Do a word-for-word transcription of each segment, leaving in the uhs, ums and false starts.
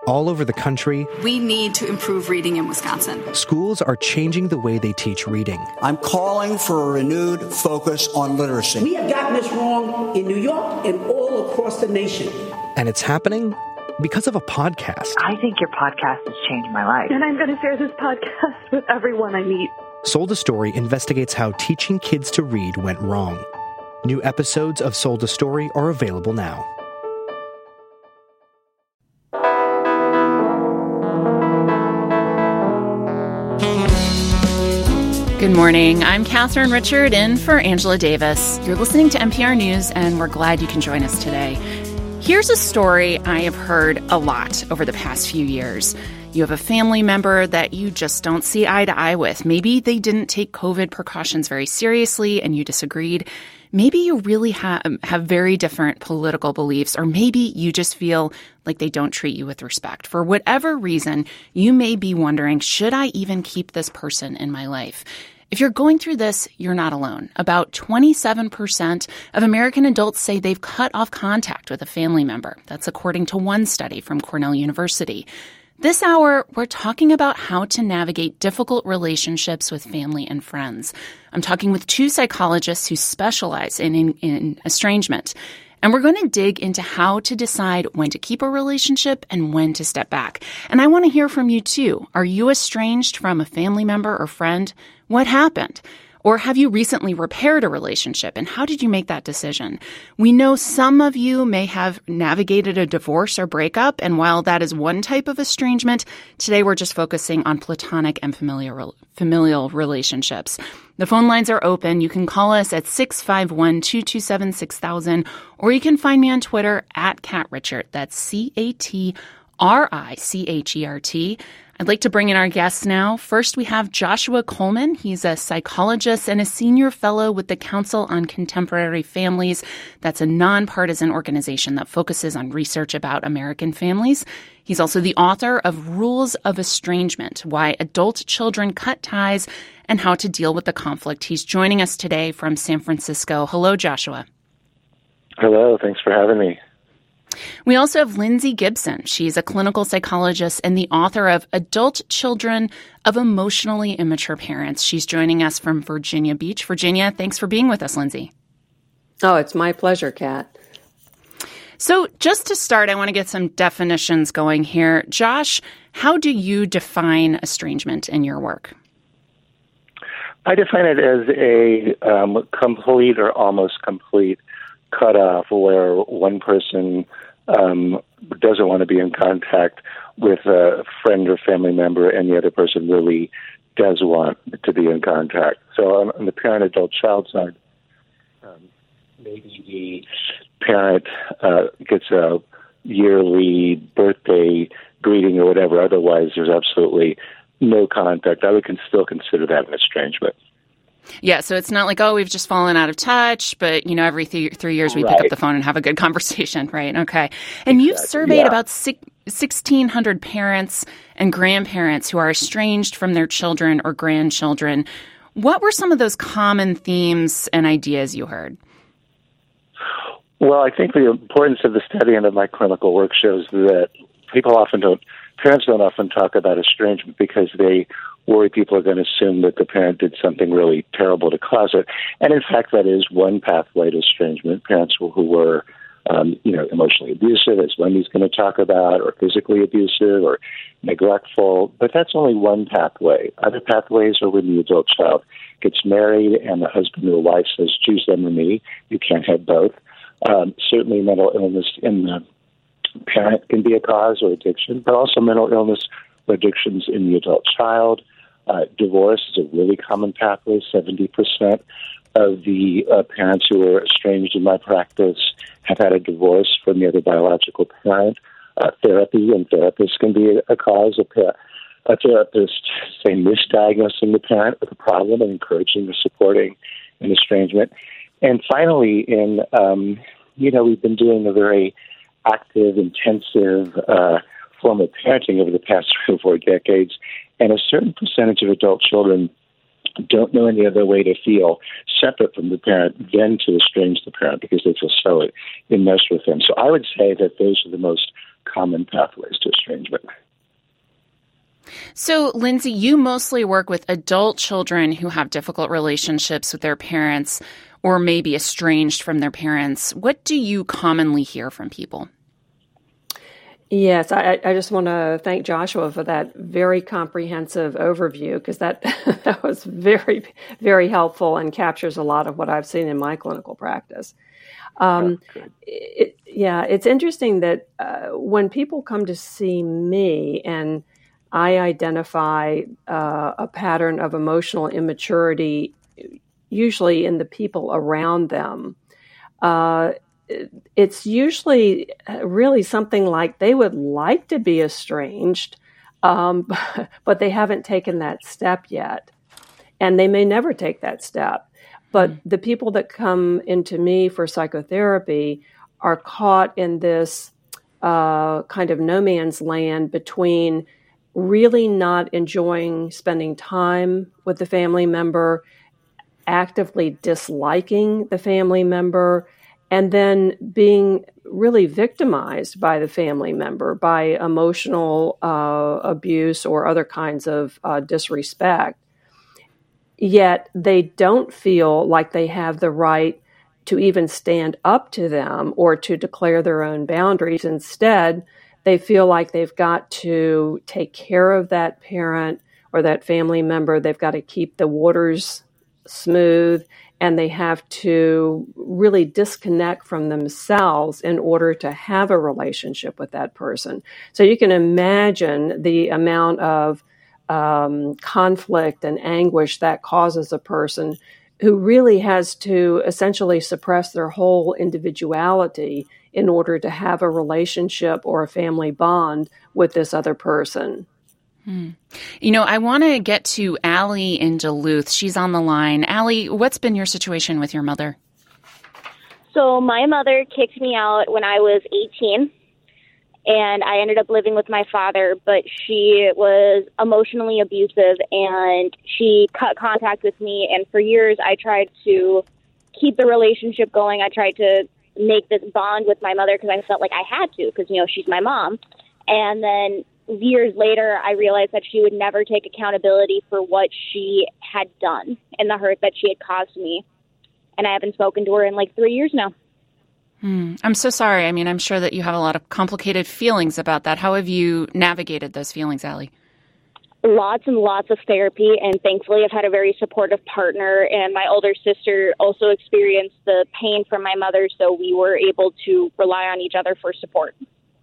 All over the country, we need to improve reading in Wisconsin. Schools are changing the way they teach reading. I'm calling for a renewed focus on literacy. We have gotten this wrong in New York and all across the nation. And it's happening because of a podcast. I think your podcast has changed my life. And I'm going to share this podcast with everyone I meet. Sold a Story investigates how teaching kids to read went wrong. New episodes of Sold a Story are available now. Good morning. I'm Catherine Richard in for Angela Davis. You're listening to N P R News, and we're glad you can join us today. Here's a story I have heard a lot over the past few years. You have a family member that you just don't see eye to eye with. Maybe they didn't take COVID precautions very seriously and you disagreed. Maybe you really ha- have very different political beliefs, or maybe you just feel like they don't treat you with respect. For whatever reason, you may be wondering, should I even keep this person in my life? If you're going through this, you're not alone. About twenty-seven percent of American adults say they've cut off contact with a family member. That's according to one study from Cornell University. This hour, we're talking about how to navigate difficult relationships with family and friends. I'm talking with two psychologists who specialize in, in, in estrangement. And we're going to dig into how to decide when to keep a relationship and when to step back. And I want to hear from you, too. Are you estranged from a family member or friend? What happened? Or have you recently repaired a relationship, and how did you make that decision? We know some of you may have navigated a divorce or breakup, and while that is one type of estrangement, today we're just focusing on platonic and familial, familial relationships. The phone lines are open. You can call us at six five one, two two seven, six thousand, or you can find me on Twitter at Cat Richard. That's C A T R I C H E R T. I'd like to bring in our guests now. First, we have Joshua Coleman. He's a psychologist and a senior fellow with the Council on Contemporary Families. That's a nonpartisan organization that focuses on research about American families. He's also the author of Rules of Estrangement, Why Adult Children Cut Ties and How to Deal with the Conflict. He's joining us today from San Francisco. Hello, Joshua. Hello. Thanks for having me. We also have Lindsay Gibson. She's a clinical psychologist and the author of Adult Children of Emotionally Immature Parents. She's joining us from Virginia Beach. Virginia, thanks for being with us, Lindsay. Oh, it's my pleasure, Kat. So just to start, I want to get some definitions going here. Josh, how do you define estrangement in your work? I define it as a um, complete or almost complete cutoff where one person um, doesn't want to be in contact with a friend or family member and the other person really does want to be in contact. So on, on the parent-adult child side, um, maybe the parent uh, gets a yearly birthday greeting or whatever. Otherwise, there's absolutely no contact. I would can still consider that an estrangement. Yeah, so it's not like, oh, we've just fallen out of touch, but, you know, every th- three years we right. pick up the phone and have a good conversation, right? Okay. And exactly. You've surveyed yeah. about sixteen hundred parents and grandparents who are estranged from their children or grandchildren. What were some of those common themes and ideas you heard? Well, I think the importance of the study and of my clinical work shows that people often don't, parents don't often talk about estrangement because they worry people are going to assume that the parent did something really terrible to cause it. And in fact, that is one pathway to estrangement. Parents who were, um, you know, emotionally abusive, as Wendy's going to talk about, or physically abusive or neglectful. But that's only one pathway. Other pathways are when the adult child gets married and the husband or wife says, choose them or me. You can't have both. Um, certainly mental illness in the parent can be a cause or addiction, but also mental illness or addictions in the adult child. Uh, divorce is a really common pathway. seventy percent of the uh, parents who are estranged in my practice have had a divorce from the other biological parent. Uh, therapy and therapists can be a, a cause. A, a therapist, say, misdiagnosing the parent with a problem and encouraging or supporting an estrangement. And finally, in, um, you know, we've been doing a very active, intensive uh, form of parenting over the past three or four decades, and a certain percentage of adult children don't know any other way to feel separate from the parent than to estrange the parent because they feel so enmeshed with them. So I would say that those are the most common pathways to estrangement. estrangement. So, Lindsay, you mostly work with adult children who have difficult relationships with their parents or may be estranged from their parents. What do you commonly hear from people? Yes, I, I just want to thank Joshua for that very comprehensive overview, because that, that was very, very helpful and captures a lot of what I've seen in my clinical practice. Um, oh, it, yeah, it's interesting that uh, when people come to see me and I identify uh, a pattern of emotional immaturity, usually in the people around them, uh, it's usually really something like they would like to be estranged, um, but they haven't taken that step yet. And they may never take that step. But the people that come into me for psychotherapy are caught in this uh, kind of no man's land between really not enjoying spending time with the family member, actively disliking the family member, and then being really victimized by the family member by emotional uh, abuse or other kinds of uh, disrespect. Yet they don't feel like they have the right to even stand up to them or to declare their own boundaries. Instead, they feel like they've got to take care of that parent or that family member. They've got to keep the waters smooth, and they have to really disconnect from themselves in order to have a relationship with that person. So you can imagine the amount of um, conflict and anguish that causes a person who really has to essentially suppress their whole individuality in order to have a relationship or a family bond with this other person. Hmm. You know, I want to get to Allie in Duluth. She's on the line. Allie, what's been your situation with your mother? So my mother kicked me out when I was eighteen, and I ended up living with my father, but she was emotionally abusive, and she cut contact with me, and for years I tried to keep the relationship going. I tried to make this bond with my mother because I felt like I had to, because, you know, she's my mom. And then years later, I realized that she would never take accountability for what she had done and the hurt that she had caused me. And I haven't spoken to her in like three years now. Hmm. I'm so sorry. I mean, I'm sure that you have a lot of complicated feelings about that. How have you navigated those feelings, Allie? Lots and lots of therapy, and thankfully I've had a very supportive partner, and my older sister also experienced the pain from my mother, so we were able to rely on each other for support.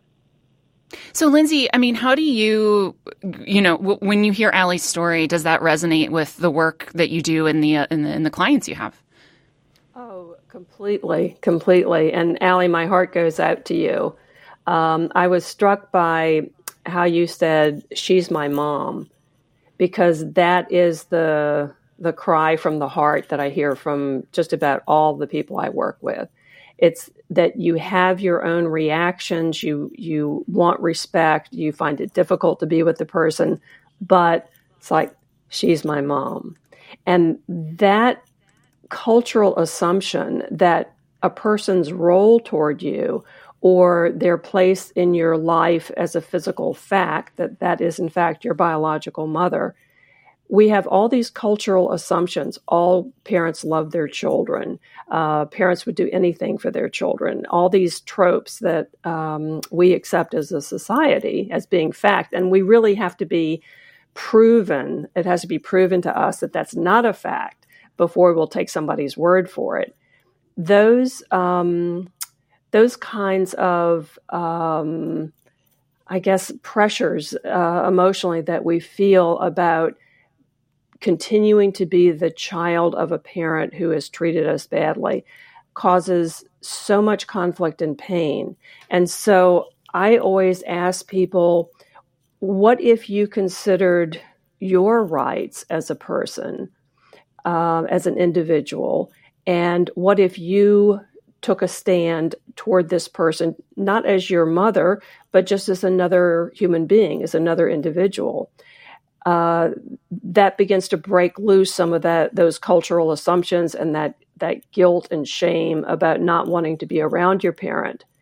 So, Lindsay, I mean, how do you, you know, w- when you hear Allie's story, does that resonate with the work that you do and the, uh, in the, in the clients you have? Oh, completely, completely. And Allie, my heart goes out to you. Um, I was struck by how you said, she's my mom, because that is the the cry from the heart that I hear from just about all the people I work with. It's that you have your own reactions, you you want respect, you find it difficult to be with the person, but it's like, she's my mom. And that cultural assumption that a person's role toward you or their place in your life as a physical fact, that that is in fact your biological mother, we have all these cultural assumptions. All parents love their children. Uh, parents would do anything for their children. All these tropes that um, we accept as a society as being fact. And we really have to be proven, it has to be proven to us that that's not a fact before we'll take somebody's word for it. Those, um, those kinds of, um, I guess, pressures uh, emotionally that we feel about continuing to be the child of a parent who has treated us badly causes so much conflict and pain. And so I always ask people, what if you considered your rights as a person, uh, as an individual, and what if you took a stand toward this person, not as your mother, but just as another human being, as another individual? Uh, that begins to break loose some of that, those cultural assumptions and that, that guilt and shame about not wanting to be around your parent.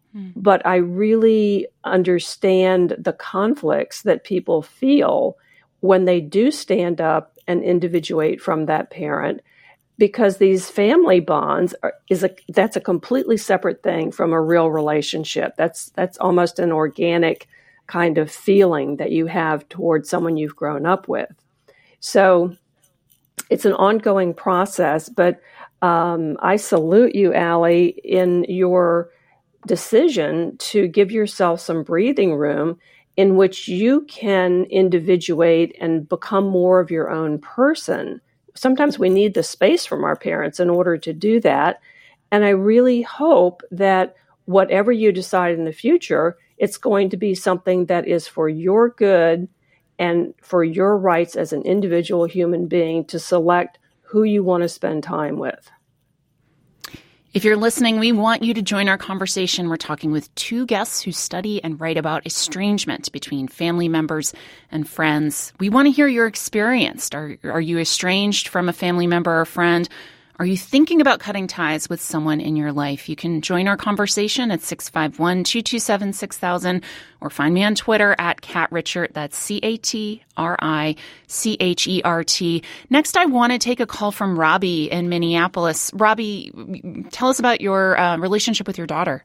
mm. but I really understand the conflicts that people feel when they do stand up and individuate from that parent, because these family bonds are, is a that's a completely separate thing from a real relationship. That's that's almost an organic kind of feeling that you have towards someone you've grown up with. So it's an ongoing process, but um, I salute you, Allie, in your decision to give yourself some breathing room in which you can individuate and become more of your own person. Sometimes we need the space from our parents in order to do that. And I really hope that whatever you decide in the future, it's going to be something that is for your good and for your rights as an individual human being to select who you want to spend time with. If you're listening, we want you to join our conversation. We're talking with two guests who study and write about estrangement between family members and friends. We want to hear your experience. Are, are you estranged from a family member or friend? Are you thinking about cutting ties with someone in your life? You can join our conversation at six five one, two two seven, six thousand or find me on Twitter at Cat Richert. That's C A T R I C H E R T. Next, I want to take a call from Robbie in Minneapolis. Robbie, tell us about your uh, relationship with your daughter.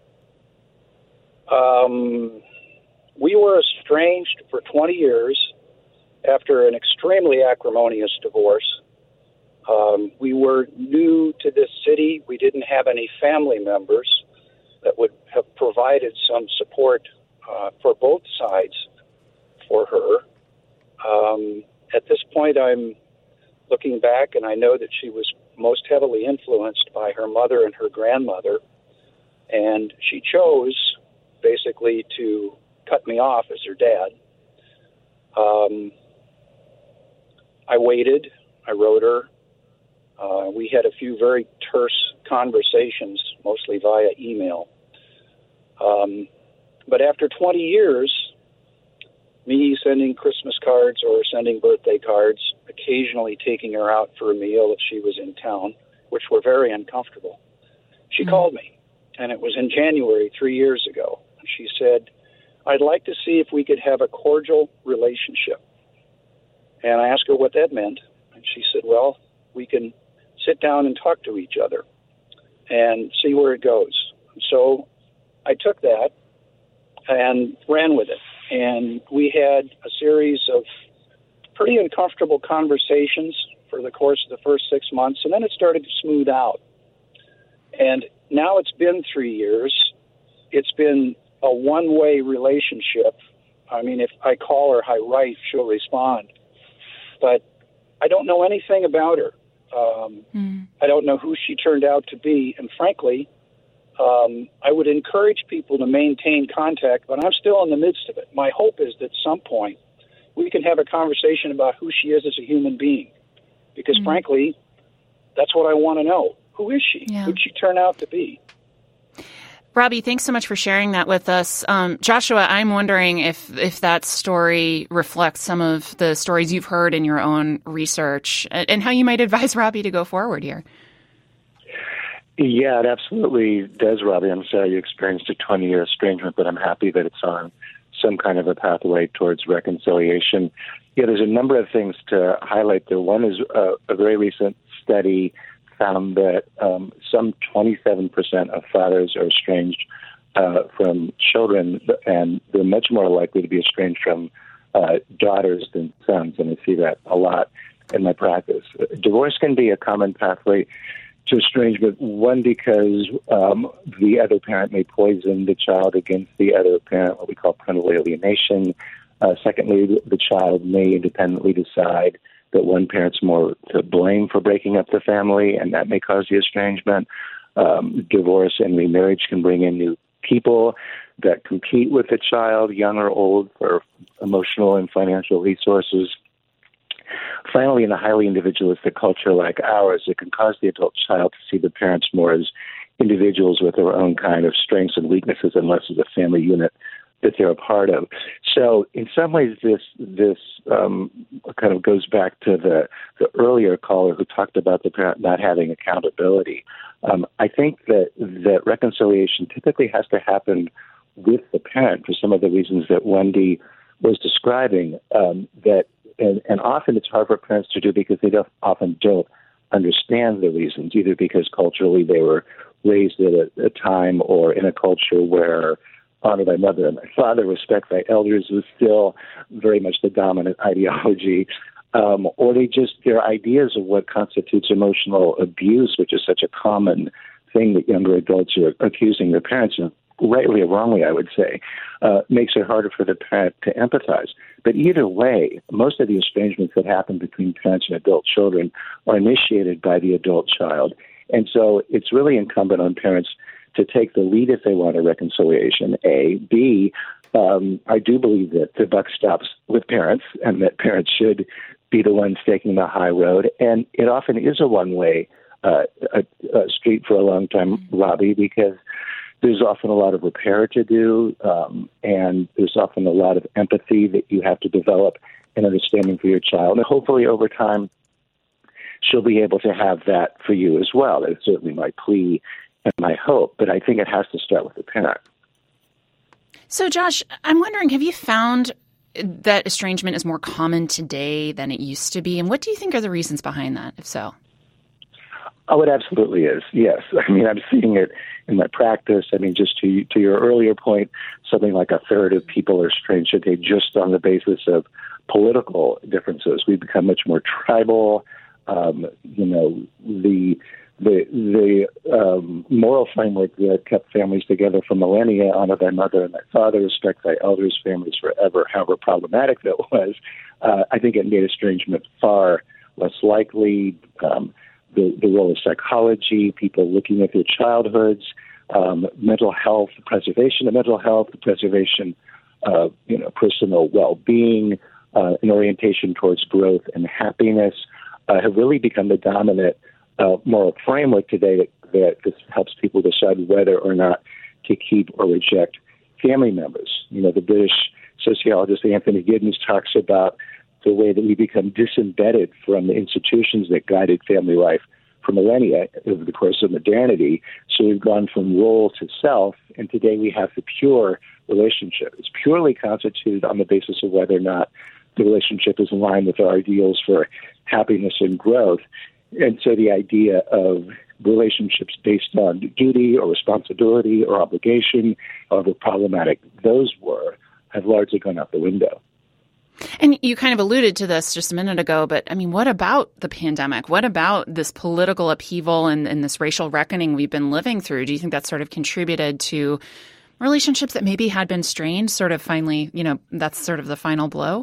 Um, we were estranged for twenty years after an extremely acrimonious divorce. Um, we were new to this city. We didn't have any family members that would have provided some support uh, for both sides for her. Um, at this point, I'm looking back, and I know that she was most heavily influenced by her mother and her grandmother, and she chose basically to cut me off as her dad. Um, I waited. I wrote her. Uh, we had a few very terse conversations, mostly via email. Um, but after twenty years, me sending Christmas cards or sending birthday cards, occasionally taking her out for a meal if she was in town, which were very uncomfortable, she mm-hmm. called me, and it was in January three years ago. She said, I'd like to see if we could have a cordial relationship. And I asked her what that meant, and she said, well, we can sit down and talk to each other and see where it goes. So I took that and ran with it. And we had a series of pretty uncomfortable conversations for the course of the first six months, and then it started to smooth out. And now it's been three years. It's been a one-way relationship. I mean, if I call her, I write, she'll respond. But I don't know anything about her. Um, mm. I don't know who she turned out to be. And frankly, um, I would encourage people to maintain contact, but I'm still in the midst of it. My hope is that at some point we can have a conversation about who she is as a human being. Because mm. frankly, that's what I want to know. Who is she? Yeah. Who did she turn out to be? Robbie, thanks so much for sharing that with us. Um, Joshua, I'm wondering if if that story reflects some of the stories you've heard in your own research and, and how you might advise Robbie to go forward here. Yeah, it absolutely does, Robbie. I'm sorry you experienced a twenty-year estrangement, but I'm happy that it's on some kind of a pathway towards reconciliation. Yeah, there's a number of things to highlight there. One is uh, a very recent study found that um, some twenty-seven percent of fathers are estranged uh, from children, and they're much more likely to be estranged from uh, daughters than sons, and I see that a lot in my practice. Divorce can be a common pathway to estrangement, one, because um, the other parent may poison the child against the other parent, what we call parental alienation. Uh, secondly, the, the child may independently decide that one parent's more to blame for breaking up the family, and that may cause the estrangement. Um, divorce and remarriage can bring in new people that compete with the child, young or old, for emotional and financial resources. Finally, in a highly individualistic culture like ours, it can cause the adult child to see the parents more as individuals with their own kind of strengths and weaknesses and less as a family unit that they're a part of. So in some ways, this this um, kind of goes back to the, the earlier caller who talked about the parent not having accountability. Um, I think that, that reconciliation typically has to happen with the parent for some of the reasons that Wendy was describing, um, that and, and often it's hard for parents to do because they don't, often don't understand the reasons, either because culturally they were raised at a, a time or in a culture where honor thy mother and thy father, respect thy elders was still very much the dominant ideology. Um, or they just, their ideas of what constitutes emotional abuse, which is such a common thing that younger adults are accusing their parents of, rightly or wrongly, I would say, uh, makes it harder for the parent to empathize. But either way, most of the estrangements that happen between parents and adult children are initiated by the adult child. And so it's really incumbent on parents to take the lead if they want a reconciliation, A. B, um, I do believe that the buck stops with parents and that parents should be the ones taking the high road. And it often is a one-way uh, a, a street for a long time, Robbie, because there's often a lot of repair to do, um, and there's often a lot of empathy that you have to develop and understanding for your child. And hopefully over time, she'll be able to have that for you as well. That's certainly my plea and my hope, but I think it has to start with the parent. So, Josh, I'm wondering, have you found that estrangement is more common today than it used to be? And what do you think are the reasons behind that, if so? Oh, it absolutely is, yes. I mean, I'm seeing it in my practice. I mean, just to to your earlier point, something like a third of people are estranged today just on the basis of political differences. We've become much more tribal. Um, you know, the the the um, moral framework that kept families together for millennia, honor thy mother and thy father, respect thy elders, families forever, however problematic that was, uh, I think it made estrangement far less likely. Um, the, the role of psychology, people looking at their childhoods, um, mental health, the preservation of mental health, the preservation of you know, personal well-being, uh, an orientation towards growth and happiness, uh, have really become the dominant uh, moral framework today that, that this helps people decide whether or not to keep or reject family members. You know, the British sociologist Anthony Giddens talks about the way that we become disembedded from the institutions that guided family life for millennia over the course of modernity. So we've gone from role to self, and today we have the pure relationship. It's purely constituted on the basis of whether or not the relationship is in line with our ideals for happiness and growth. And so the idea of relationships based on duty or responsibility or obligation, however problematic those were, have largely gone out the window. And you kind of alluded to this just a minute ago, but I mean, what about the pandemic? What about this political upheaval and, and this racial reckoning we've been living through? Do you think that sort of contributed to relationships that maybe had been strained, sort of finally, you know, that's sort of the final blow?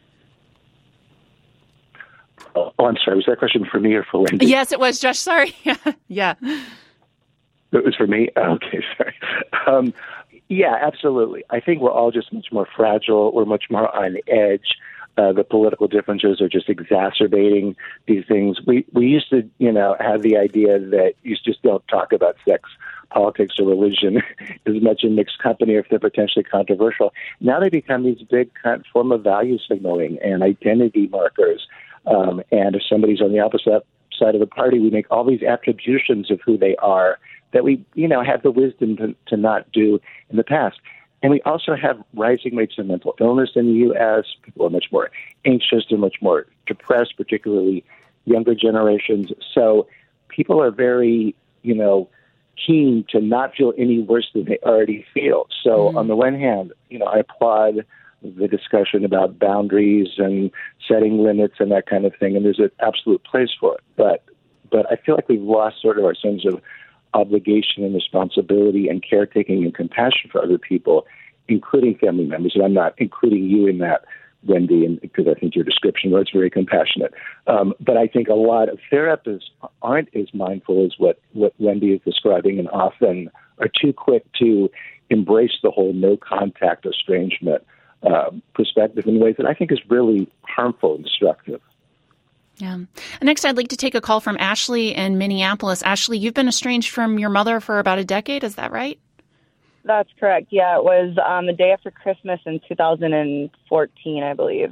Oh, I'm sorry. Was that question for me or for Wendy? Yes, it was, Josh. Sorry. yeah. It was for me? Okay, sorry. Um, yeah, absolutely. I think we're all just much more fragile. We're much more on edge. Uh, the political differences are just exacerbating these things. We we used to, you know, have the idea that you just don't talk about sex, politics, or religion as much in mixed company or if they're potentially controversial. Now they become these big kind of form of value signaling and identity markers. Um, and if somebody's on the opposite side of the party, we make all these attributions of who they are that we, you know, have the wisdom to, to not do in the past. And we also have rising rates of mental illness in the U S. People are much more anxious. They're much more depressed, particularly younger generations. So people are very, you know, keen to not feel any worse than they already feel. So mm-hmm. on the one hand, you know, I applaud the discussion about boundaries and setting limits and that kind of thing, and there's an absolute place for it. But but I feel like we've lost sort of our sense of obligation and responsibility and caretaking and compassion for other people, including family members. And I'm not including you in that, Wendy, and because I think your description was very compassionate. Um, but I think a lot of therapists aren't as mindful as what, what Wendy is describing, and often are too quick to embrace the whole no contact estrangement uh, perspective in ways that I think is really harmful and destructive. Yeah. Next, I'd like to take a call from Ashley in Minneapolis. Ashley, you've been estranged from your mother for about a decade. Is that right? That's correct. Yeah, it was um, the day after Christmas in two thousand fourteen, I believe.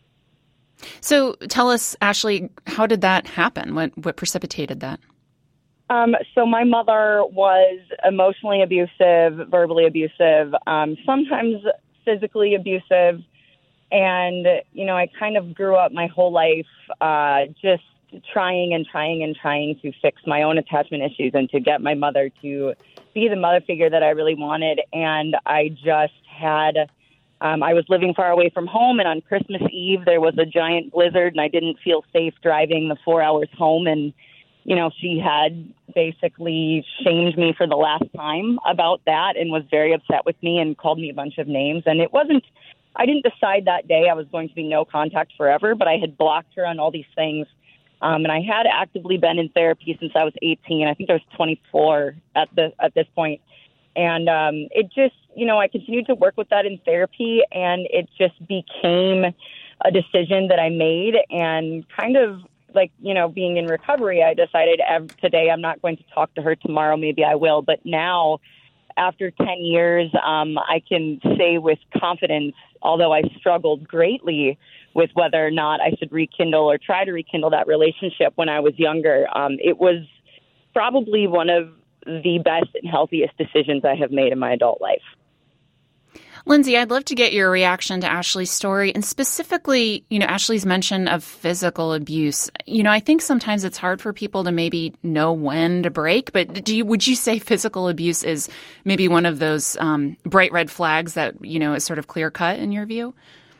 So tell us, Ashley, how did that happen? What what precipitated that? Um, so my mother was emotionally abusive, verbally abusive, um, sometimes physically abusive. And, you know, I kind of grew up my whole life uh, just trying and trying and trying to fix my own attachment issues and to get my mother to be the mother figure that I really wanted. And I just had, um, I was living far away from home, and on Christmas Eve there was a giant blizzard, and I didn't feel safe driving the four hours home. And, you know, she had basically shamed me for the last time about that and was very upset with me and called me a bunch of names. And it wasn't, I didn't decide that day I was going to be no contact forever, but I had blocked her on all these things. Um, and I had actively been in therapy since I was eighteen. I think I was twenty-four at the at this point. And um, it just, you know, I continued to work with that in therapy, and it just became a decision that I made. And kind of like, you know, being in recovery, I decided today I'm not going to talk to her. Tomorrow maybe I will. But now, after ten years, um, I can say with confidence, although I struggled greatly with whether or not I should rekindle or try to rekindle that relationship when I was younger, um, it was probably one of the best and healthiest decisions I have made in my adult life. Lindsay, I'd love to get your reaction to Ashley's story, and specifically, you know, Ashley's mention of physical abuse. You know, I think sometimes it's hard for people to maybe know when to break, but do you, would you say physical abuse is maybe one of those um, bright red flags that, you know, is sort of clear cut in your view?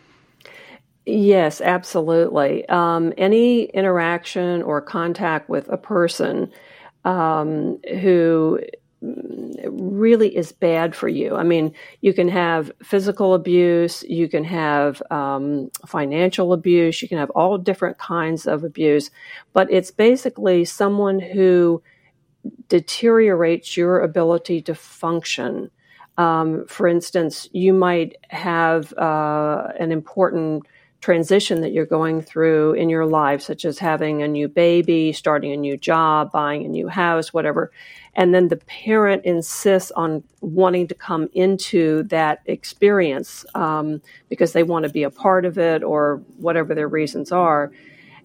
Yes, absolutely. Um, any interaction or contact with a person um, who really is bad for you. I mean, you can have physical abuse, you can have um, financial abuse, you can have all different kinds of abuse, but it's basically someone who deteriorates your ability to function. Um, for instance, you might have uh, an important transition that you're going through in your life, such as having a new baby, starting a new job, buying a new house, whatever. And then the parent insists on wanting to come into that experience um, because they want to be a part of it or whatever their reasons are.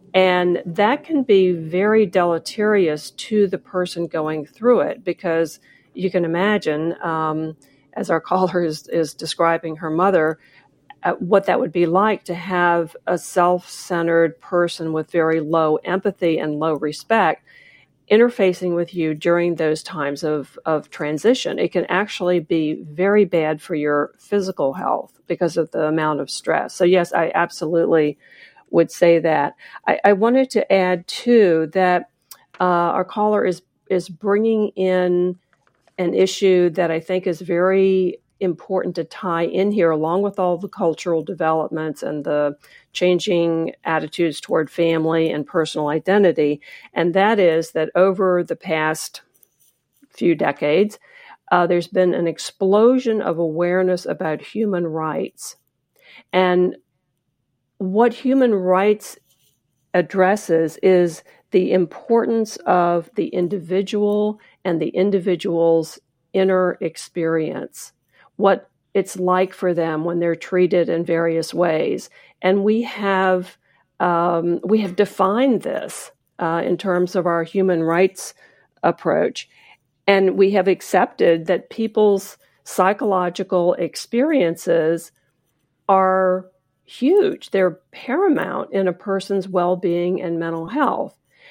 And that can be very deleterious to the person going through it, because you can imagine, um, as our caller is, is describing her mother, Uh, what that would be like to have a self-centered person with very low empathy and low respect interfacing with you during those times of, of transition. It can actually be very bad for your physical health because of the amount of stress. So yes, I absolutely would say that. I, I wanted to add too that uh, our caller is is bringing in an issue that I think is very important to tie in here, along with all the cultural developments and the changing attitudes toward family and personal identity. And that is that over the past few decades, uh, there's been an explosion of awareness about human rights. And what human rights addresses is the importance of the individual and the individual's inner experience, what it's like for them when they're treated in various ways. And we have um, we have defined this uh, in terms of our human rights approach. And we have accepted that people's psychological experiences are huge. They're paramount in a person's well-being and mental health.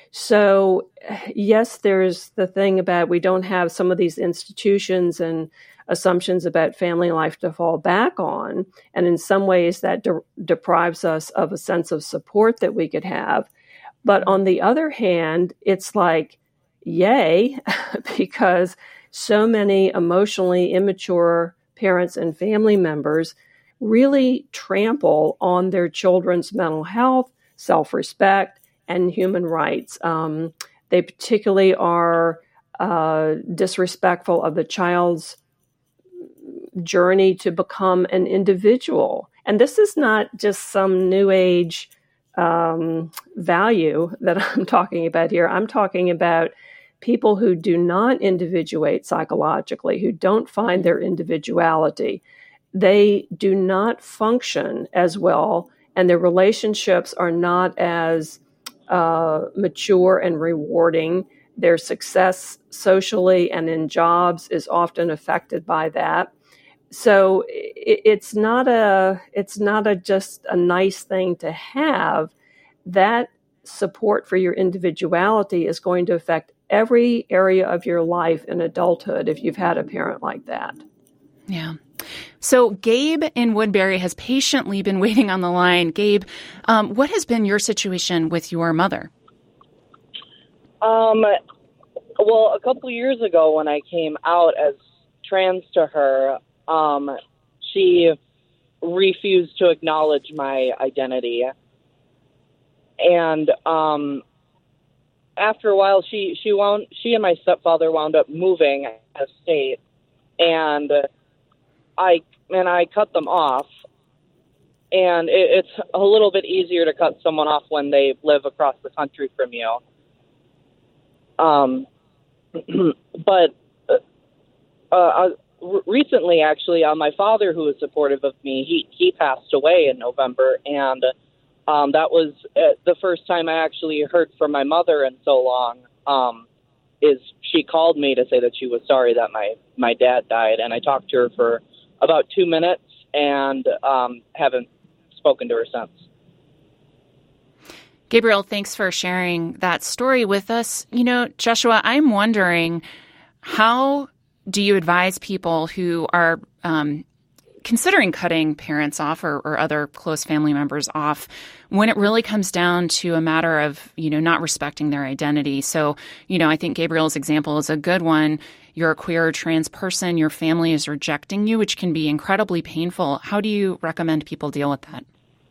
So, yes, there's the thing about we don't have some of these institutions and assumptions about family life to fall back on. And in some ways that de- deprives us of a sense of support that we could have. But on the other hand, it's like, yay, because so many emotionally immature parents and family members really trample on their children's mental health, self-respect, and human rights. Um, they particularly are uh, disrespectful of the child's journey to become an individual. And this is not just some new age um, value that I'm talking about here. I'm talking about people who do not individuate psychologically, who don't find their individuality, they do not function as well, and their relationships are not as uh, mature and rewarding. Their success socially and in jobs is often affected by that. So it, it's not a it's not a just a nice thing to have. That support for your individuality is going to affect every area of your life in adulthood if you've had a parent like that. Yeah. So Gabe in Woodbury has patiently been waiting on the line. Gabe, um, what has been your situation with your mother? Um, well, a couple years ago when I came out as trans to her, um, she refused to acknowledge my identity. And um, after a while, she she wound she and my stepfather wound up moving out of state, and I and I cut them off. And it, it's a little bit easier to cut someone off when they live across the country from you. Um, but uh, uh, recently, actually, uh, my father, who was supportive of me, he he passed away in November, and Um, that was uh, the first time I actually heard from my mother in so long. Um, is she called me to say that she was sorry that my, my dad died, and I talked to her for about two minutes and um, haven't spoken to her since. Gabriel, thanks for sharing that story with us. You know, Joshua, I'm wondering, how do you advise people who are um, considering cutting parents off or, or other close family members off when it really comes down to a matter of, you know, not respecting their identity? So, you know, I think Gabriel's example is a good one. You're a queer or trans person, your family is rejecting you, which can be incredibly painful. How do you recommend people deal with that?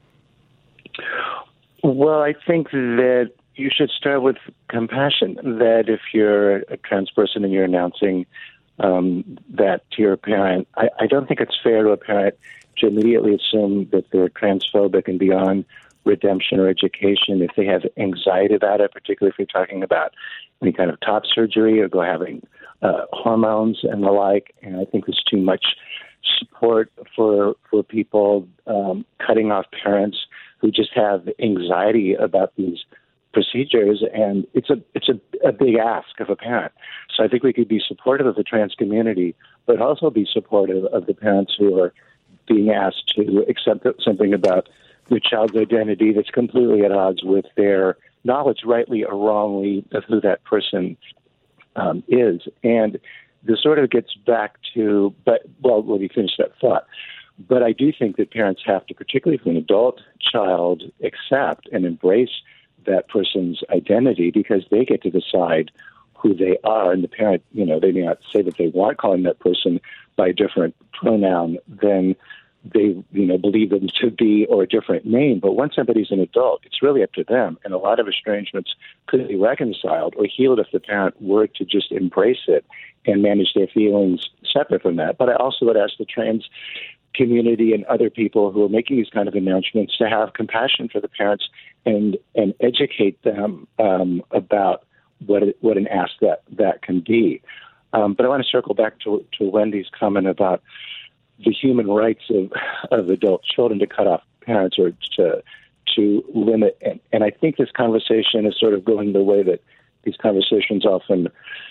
Well, I think that you should start with compassion, that if you're a trans person and you're announcing Um, that to your parent, I, I don't think it's fair to a parent to immediately assume that they're transphobic and beyond redemption or education. If they have anxiety about it, particularly if you're talking about any kind of top surgery or go having uh, hormones and the like, and I think there's too much support for for people um, cutting off parents who just have anxiety about these procedures, and it's a it's a, a big ask of a parent. So I think we could be supportive of the trans community, but also be supportive of the parents who are being asked to accept something about their child's identity that's completely at odds with their knowledge, rightly or wrongly, of who that person um, is. And this sort of gets back to, but well, let me finish that thought. But I do think that parents have to, particularly for an adult child, accept and embrace that person's identity, because they get to decide who they are. And the parent, you know, they may not say that they want calling that person by a different pronoun than they, you know, believe them to be, or a different name. But once somebody's an adult, it's really up to them. And a lot of estrangements could be reconciled or healed if the parent were to just embrace it and manage their feelings separate from that. But I also would ask the trans community and other people who are making these kind of announcements to have compassion for the parents and and educate them um, about what it, what an ask that that can be. Um, but I want to circle back to, to Wendy's comment about the human rights of, of adult children to cut off parents or to to limit. And, and I think this conversation is sort of going the way that these conversations often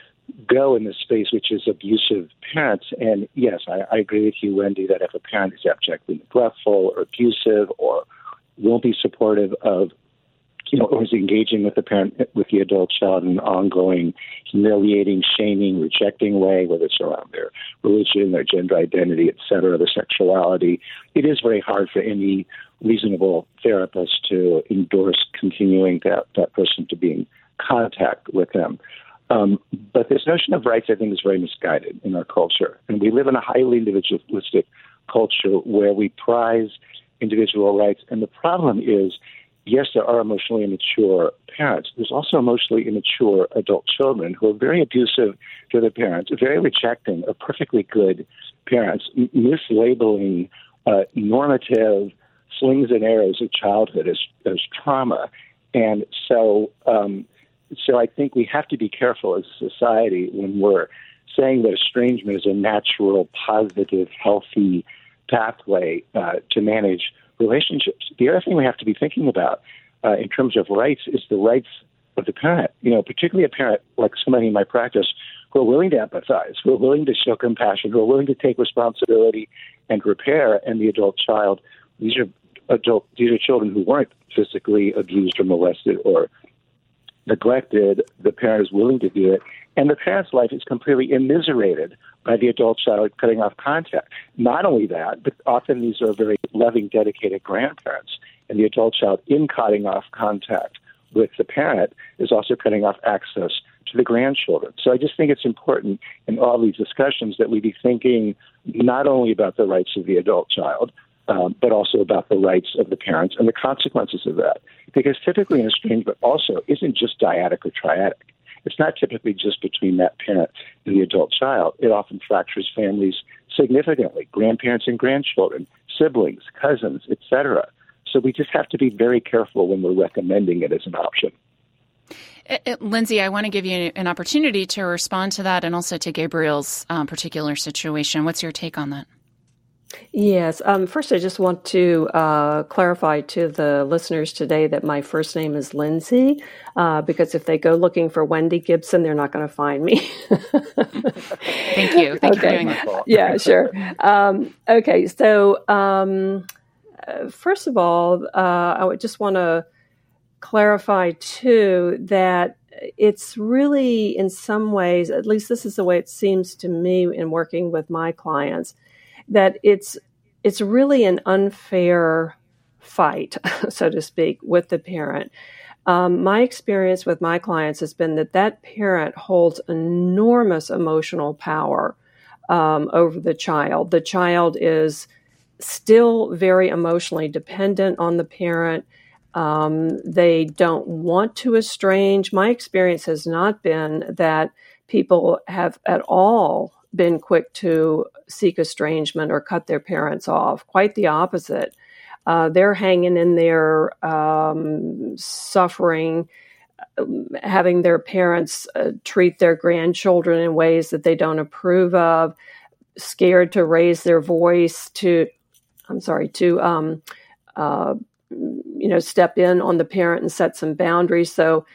go in this space, which is abusive parents. And yes, I, I agree with you, Wendy, that if a parent is abjectly neglectful or abusive or won't be supportive of, you know, or is engaging with the parent, with the adult child in an ongoing, humiliating, shaming, rejecting way, whether it's around their religion, their gender identity, et cetera, their sexuality, it is very hard for any reasonable therapist to endorse continuing that, that person to be in contact with them. Um, but this notion of rights, I think, is very misguided in our culture. And we live in a highly individualistic culture where we prize individual rights. And the problem is, yes, there are emotionally immature parents. There's also emotionally immature adult children who are very abusive to their parents, very rejecting of perfectly good parents, m- mislabeling uh, normative slings and arrows of childhood as, as trauma. And so um, so I think we have to be careful as a society when we're saying that estrangement is a natural, positive, healthy pathway uh, to manage relationships. The other thing we have to be thinking about uh, in terms of rights is the rights of the parent. You know, particularly a parent like somebody in my practice who are willing to empathize, who are willing to show compassion, who are willing to take responsibility and repair, and the adult child. These are adult. These are children who weren't physically abused or molested or neglected. The parent is willing to do it, and the parent's life is completely immiserated by the adult child cutting off contact. Not only that, but often these are very loving, dedicated grandparents, and the adult child, in cutting off contact with the parent, is also cutting off access to the grandchildren. So I just think it's important in all these discussions that we be thinking not only about the rights of the adult child, um, but also about the rights of the parents and the consequences of that. Because typically an estrangement also isn't just dyadic or triadic. It's not typically just between that parent and the adult child. It often fractures families significantly, grandparents and grandchildren, siblings, cousins, et cetera. So we just have to be very careful when we're recommending it as an option. Uh, uh, Lindsay, I want to give you an opportunity to respond to that and also to Gabriel's um, particular situation. What's your take on that? Yes. Um, first, I just want to uh, clarify to the listeners today that my first name is Lindsay, uh, because if they go looking for Wendy Gibson, they're not going to find me. Thank you. Thank okay. you for doing that. Yeah, sure. Um, okay. So, um, uh, first of all, uh, I would just want to clarify, too, that it's really, in some ways, at least this is the way it seems to me in working with my clients, that it's it's really an unfair fight, so to speak, with the parent. Um, my experience with my clients has been that that parent holds enormous emotional power um, over the child. The child is still very emotionally dependent on the parent. Um, they don't want to estrange. My experience has not been that people have at all been quick to seek estrangement or cut their parents off. Quite the opposite. Uh, they're hanging in there, um, suffering, having their parents uh, treat their grandchildren in ways that they don't approve of, scared to raise their voice, to, I'm sorry, to, um, uh, you know, step in on the parent and set some boundaries. So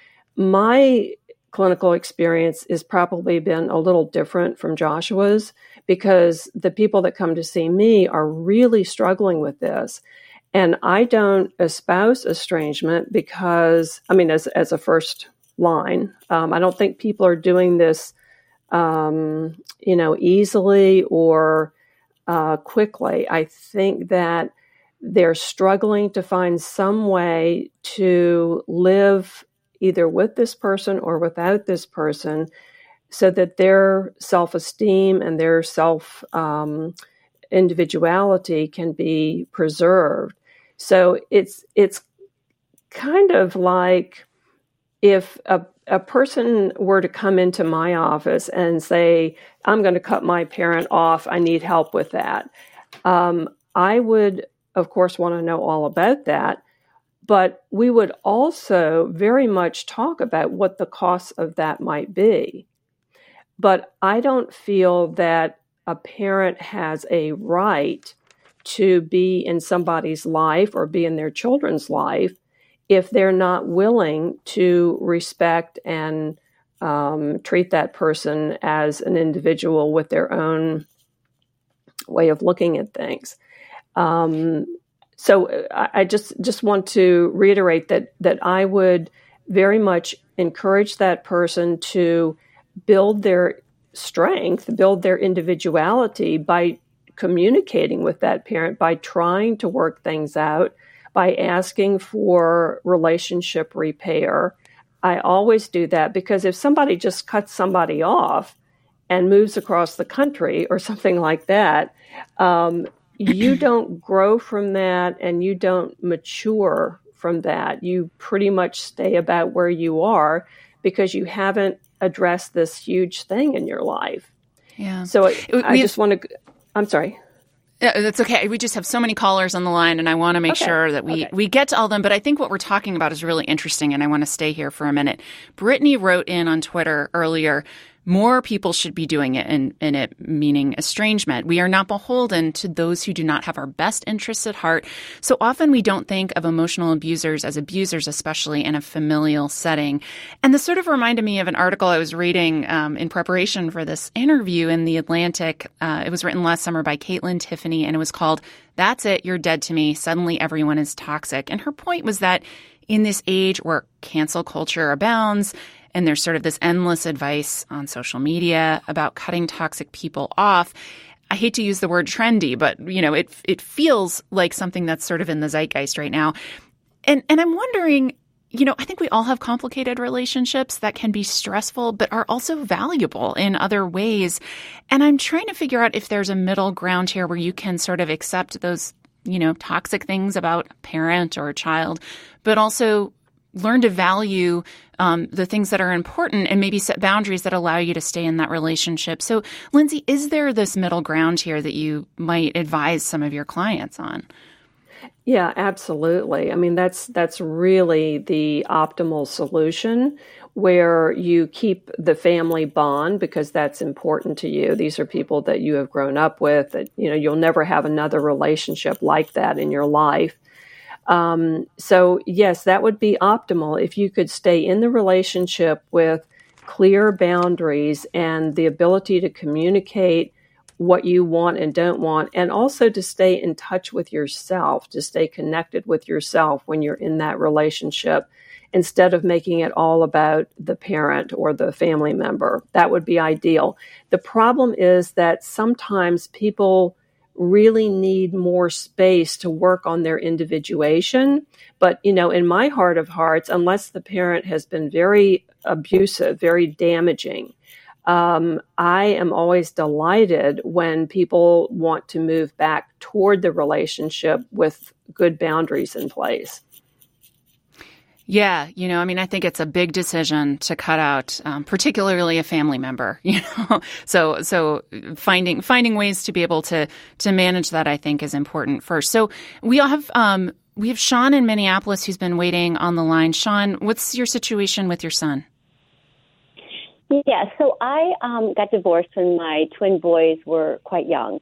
my clinical experience has probably been a little different from Joshua's, because the people that come to see me are really struggling with this. And I don't espouse estrangement because, I mean, as, as a first line, um, I don't think people are doing this, um, you know, easily or uh, quickly. I think that they're struggling to find some way to live either with this person or without this person, so that their self-esteem and their self um, individuality can be preserved. So it's it's kind of like if a, a person were to come into my office and say, I'm going to cut my parent off, I need help with that. Um, I would, of course, want to know all about that. But we would also very much talk about what the costs of that might be. But I don't feel that a parent has a right to be in somebody's life or be in their children's life if they're not willing to respect and um, treat that person as an individual with their own way of looking at things. Um, So I just, just want to reiterate that that I would very much encourage that person to build their strength, build their individuality by communicating with that parent, by trying to work things out, by asking for relationship repair. I always do that because if somebody just cuts somebody off and moves across the country or something like that, um, you don't grow from that and you don't mature from that. You pretty much stay about where you are because you haven't addressed this huge thing in your life. Yeah. So I, I just want to, I'm sorry. Yeah, that's okay. We just have so many callers on the line, and I want to make okay. sure that we, okay. we get to all of them. But I think what we're talking about is really interesting, and I want to stay here for a minute. Brittany wrote in on Twitter earlier, more people should be doing it, in, in it meaning estrangement. We are not beholden to those who do not have our best interests at heart. So often we don't think of emotional abusers as abusers, especially in a familial setting. And this sort of reminded me of an article I was reading um, in preparation for this interview in The Atlantic. Uh, it was written last summer by Caitlin Tiffany, and it was called, "That's It, You're Dead to Me. Suddenly Everyone is Toxic." And her point was that in this age where cancel culture abounds, and there's sort of this endless advice on social media about cutting toxic people off. I hate to use the word trendy, but, you know, it it feels like something that's sort of in the zeitgeist right now. And and I'm wondering, you know, I think we all have complicated relationships that can be stressful, but are also valuable in other ways. And I'm trying to figure out if there's a middle ground here where you can sort of accept those, you know, toxic things about a parent or a child, but also learn to value um, the things that are important and maybe set boundaries that allow you to stay in that relationship. So, Lindsay, is there this middle ground here that you might advise some of your clients on? Yeah, absolutely. I mean, that's that's really the optimal solution, where you keep the family bond because that's important to you. These are people that you have grown up with, that, you know, you'll never have another relationship like that in your life. Um, so yes, that would be optimal if you could stay in the relationship with clear boundaries and the ability to communicate what you want and don't want, and also to stay in touch with yourself, to stay connected with yourself when you're in that relationship, instead of making it all about the parent or the family member. That would be ideal. The problem is that sometimes people really need more space to work on their individuation. But, you know, in my heart of hearts, unless the parent has been very abusive, very damaging, um, I am always delighted when people want to move back toward the relationship with good boundaries in place. Yeah, you know, I mean, I think it's a big decision to cut out, um, particularly a family member. You know, so so finding finding ways to be able to to manage that, I think, is important first. So we all have um, we have Sean in Minneapolis who's been waiting on the line. Sean, what's your situation with your son? Yeah, so I um, got divorced when my twin boys were quite young,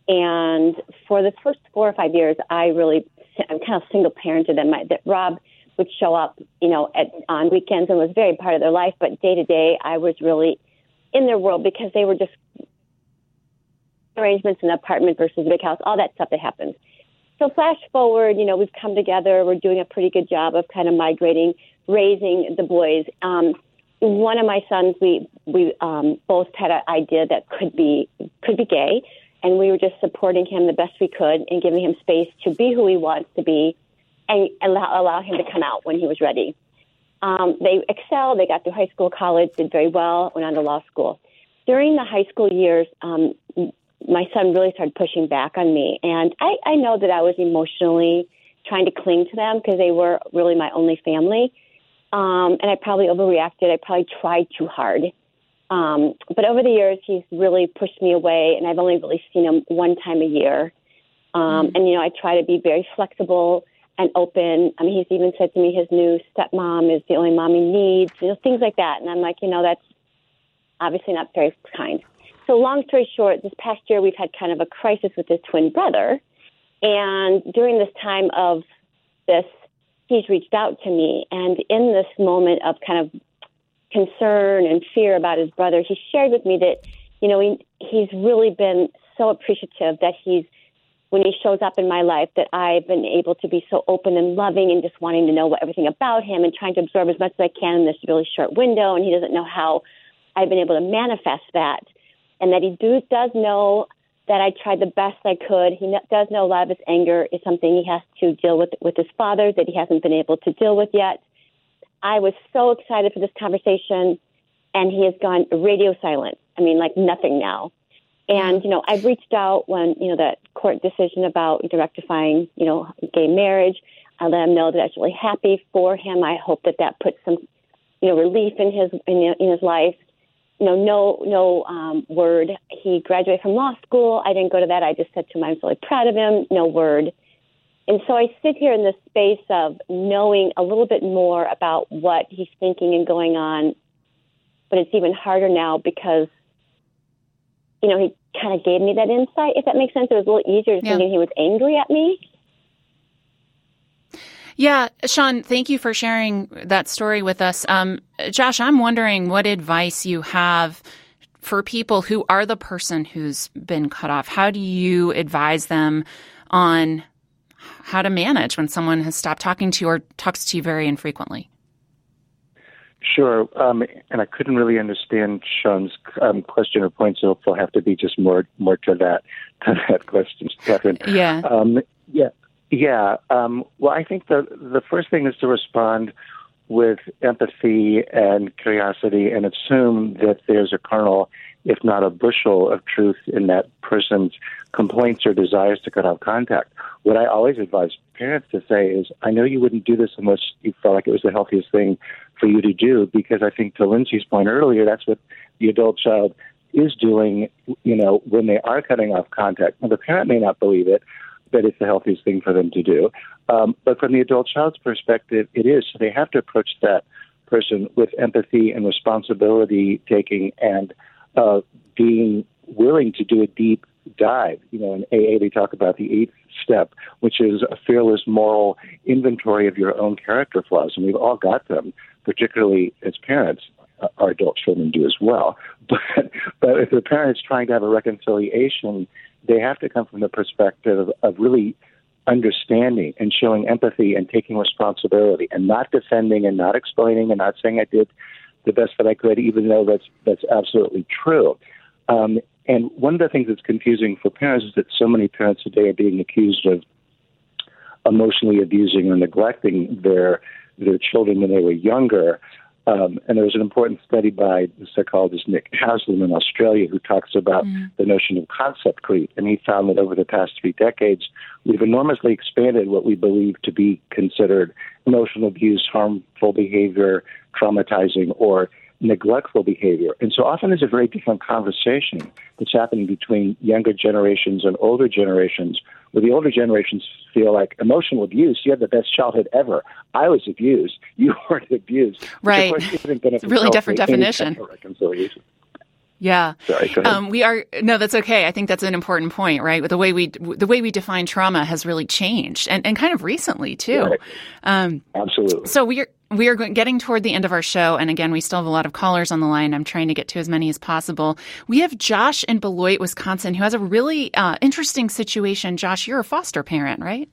and for the first four or five years, I really I'm kind of single parented them. My that Rob would show up, you know, at, on weekends and was very part of their life. But day to day, I was really in their world because they were just arrangements in an apartment versus a big house, all that stuff that happened. So flash forward, you know, we've come together. We're doing a pretty good job of kind of migrating, raising the boys. Um, one of my sons, we we um, both had an idea that could be could be gay, and we were just supporting him the best we could and giving him space to be who he wants to be, and allow, allow him to come out when he was ready. Um, they excelled. They got through high school, college, did very well, went on to law school. During the high school years, um, my son really started pushing back on me. And I, I know that I was emotionally trying to cling to them because they were really my only family. Um, and I probably overreacted. I probably tried too hard. Um, but over the years, he's really pushed me away, and I've only really seen him one time a year. Um, mm-hmm. And, you know, I try to be very flexible and open. I mean, he's even said to me his new stepmom is the only mom he needs, you know, things like that. And I'm like, you know, that's obviously not very kind. So long story short, this past year we've had kind of a crisis with his twin brother. And during this time of this, he's reached out to me. And in this moment of kind of concern and fear about his brother, he shared with me that, you know, he, he's really been so appreciative that he's, when he shows up in my life, that I've been able to be so open and loving and just wanting to know everything about him and trying to absorb as much as I can in this really short window. And he doesn't know how I've been able to manifest that. And that he do, does know that I tried the best I could. He does know a lot of his anger is something he has to deal with with his father that he hasn't been able to deal with yet. I was so excited for this conversation, and he has gone radio silent. I mean, like nothing now. And, you know, I've reached out when, you know, that court decision about you know, rectifying, you know, gay marriage. I let him know that I was really happy for him. I hope that that puts some, you know, relief in his in, in his life. you know, no, no um, word. He graduated from law school. I didn't go to that. I just said to him, I'm really proud of him. No word. And so I sit here in this space of knowing a little bit more about what he's thinking and going on. But it's even harder now because, you know, he kind of gave me that insight, if that makes sense. It was a little easier Yeah. thinking he was angry at me. Yeah, Sean, thank you for sharing that story with us. Um, Josh, I'm wondering what advice you have for people who are the person who's been cut off. How do you advise them on how to manage when someone has stopped talking to you or talks to you very infrequently? Sure, um, and I couldn't really understand Sean's um, question or point, so it'll have to be just more more to that to that question, Catherine. Yeah. Um, yeah. Yeah. Um, well, I think the the first thing is to respond with empathy and curiosity and assume that there's a kernel, if not a bushel, of truth in that person's complaints or desires to cut off contact. What I always advise parents to say is, I know you wouldn't do this unless you felt like it was the healthiest thing for you to do, because I think to Lindsay's point earlier, that's what the adult child is doing, you know, when they are cutting off contact. Now, the parent may not believe it, but it's the healthiest thing for them to do. Um, but from the adult child's perspective, it is. So they have to approach that person with empathy and responsibility taking and uh, being willing to do a deep dive. You know, in A A, they talk about the eighth step, which is a fearless moral inventory of your own character flaws. And we've all got them, particularly as parents. Uh, our adult children do as well. But, but if the parent is trying to have a reconciliation, they have to come from the perspective of, of really understanding and showing empathy and taking responsibility and not defending and not explaining and not saying I did the best that I could, even though that's that's absolutely true. Um, and one of the things that's confusing for parents is that so many parents today are being accused of emotionally abusing or neglecting their their children when they were younger. Um, and there was an important study by the psychologist Nick Haslam in Australia who talks about mm. the notion of concept creep. And he found that over the past three decades, we've enormously expanded what we believe to be considered emotional abuse, harmful behavior, traumatizing, or neglectful behavior. And so often there's a very different conversation that's happening between younger generations and older generations, where the older generations feel like emotional abuse, you had the best childhood ever. I was abused. You weren't abused. Right. It's a really different definition. Reconciliation. Yeah. Sorry, go ahead. Um, we are, no, that's okay. I think that's an important point, right? The way we, the way we define trauma has really changed and, and kind of recently too. Right. Um, Absolutely. So we are, we are getting toward the end of our show. And again, we still have a lot of callers on the line. I'm trying to get to as many as possible. We have Josh in Beloit, Wisconsin, who has a really uh, interesting situation. Josh, you're a foster parent, right?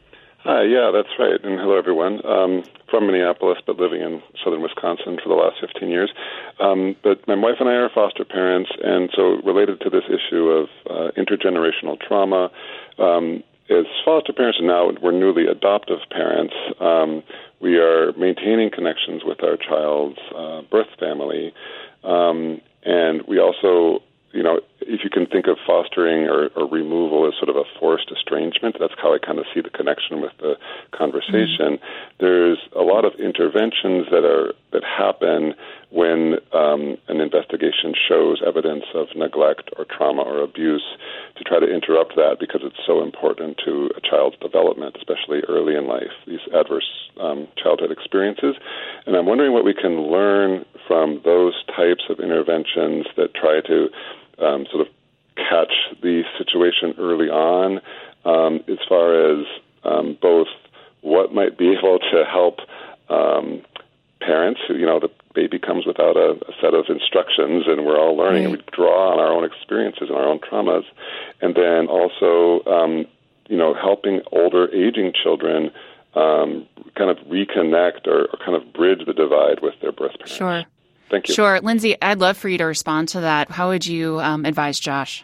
Hi, yeah, that's right. And hello, everyone. Um, from Minneapolis, but living in southern Wisconsin for the last fifteen years. Um, but my wife and I are foster parents, and so related to this issue of uh, intergenerational trauma, um, as foster parents, and now we're newly adoptive parents, um, we are maintaining connections with our child's uh, birth family. Um, and we also, you know, if you can think of fostering or, or removal as sort of a forced estrangement, that's how I kind of see the connection with the conversation. Mm-hmm. There's a lot of interventions that are that happen when um, an investigation shows evidence of neglect or trauma or abuse, to try to interrupt that because it's so important to a child's development, especially early in life, these adverse um, childhood experiences. And I'm wondering what we can learn from those types of interventions that try to Um, sort of catch the situation early on, um, as far as um, both what might be able to help um, parents who, you know, the baby comes without a, a set of instructions and we're all learning, right. And we draw on our own experiences and our own traumas. And then also, um, you know, helping older aging children um, kind of reconnect or, or kind of bridge the divide with their birth parents. Sure. Thank you. Sure. Lindsay, I'd love for you to respond to that. How would you um, advise Josh?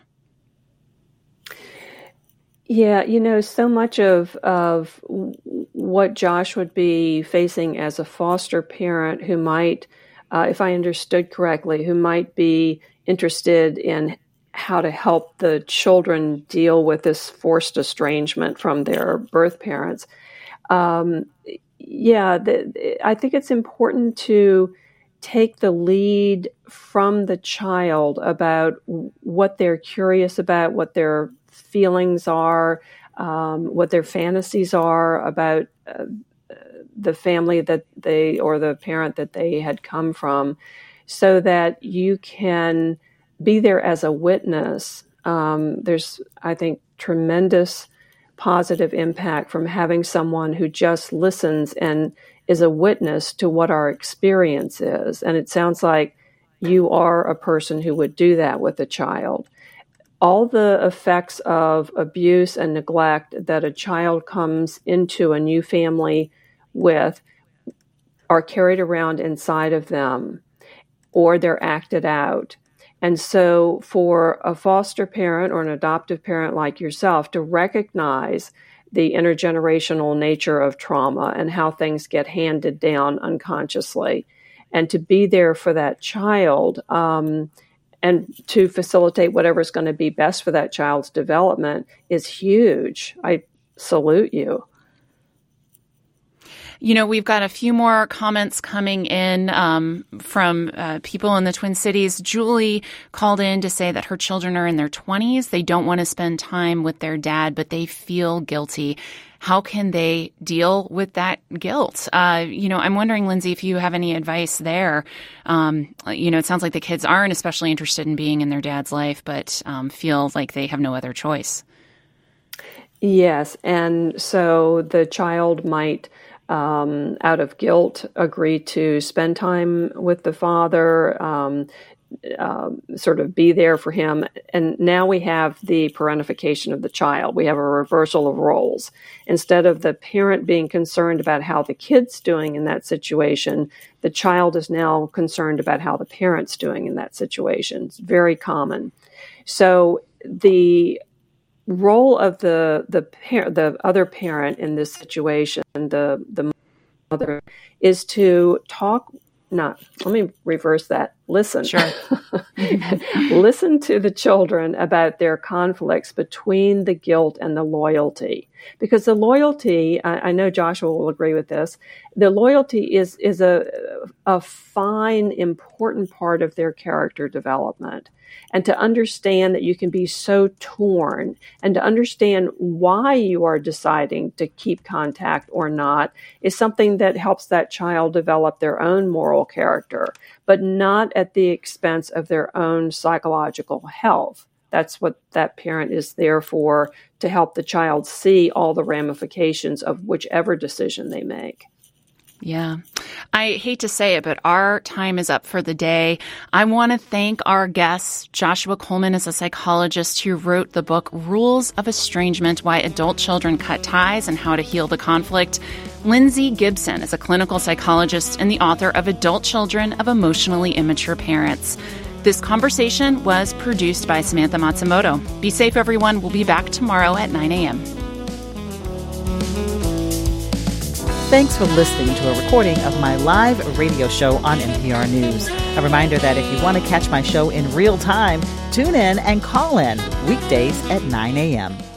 Yeah, you know, so much of of what Josh would be facing as a foster parent who might, uh, if I understood correctly, who might be interested in how to help the children deal with this forced estrangement from their birth parents. Um, yeah, the, I think it's important to take the lead from the child about what they're curious about, what their feelings are, um, what their fantasies are about uh, the family that they or the parent that they had come from, so that you can be there as a witness. Um, there's, I think, tremendous positive impact from having someone who just listens and is a witness to what our experience is. And it sounds like you are a person who would do that with a child. All the effects of abuse and neglect that a child comes into a new family with are carried around inside of them, or they're acted out. And so for a foster parent or an adoptive parent like yourself to recognize the intergenerational nature of trauma and how things get handed down unconsciously, and to be there for that child, um, and to facilitate whatever's going to be best for that child's development is huge. I salute you. You know, we've got a few more comments coming in um, from uh, people in the Twin Cities. Julie called in to say that her children are in their twenties. They don't want to spend time with their dad, but they feel guilty. How can they deal with that guilt? Uh, you know, I'm wondering, Lindsay, if you have any advice there. Um, you know, it sounds like the kids aren't especially interested in being in their dad's life, but um, feel like they have no other choice. Yes. And so the child might, um, out of guilt, agree to spend time with the father, um, Um, sort of be there for him. And now we have the parentification of the child. We have a reversal of roles. Instead of the parent being concerned about how the kid's doing in that situation, the child is now concerned about how the parent's doing in that situation. It's very common. So the role of the the par- the other parent in this situation, the the mother, is to talk. Not, let me reverse that. Listen. Sure. Listen to the children about their conflicts between the guilt and the loyalty. Because the loyalty, I, I know Joshua will agree with this, the loyalty is, is a, a fine, important part of their character development. And to understand that you can be so torn, and to understand why you are deciding to keep contact or not, is something that helps that child develop their own moral character, but not at the expense of their own psychological health. That's what that parent is there for, to help the child see all the ramifications of whichever decision they make. Yeah. I hate to say it, but our time is up for the day. I want to thank our guests. Joshua Coleman is a psychologist who wrote the book Rules of Estrangement, Why Adult Children Cut Ties and How to Heal the Conflict. Lindsay Gibson is a clinical psychologist and the author of Adult Children of Emotionally Immature Parents. This conversation was produced by Samantha Matsumoto. Be safe, everyone. We'll be back tomorrow at nine a.m. Thanks for listening to a recording of my live radio show on N P R News. A reminder that if you want to catch my show in real time, tune in and call in weekdays at nine a.m.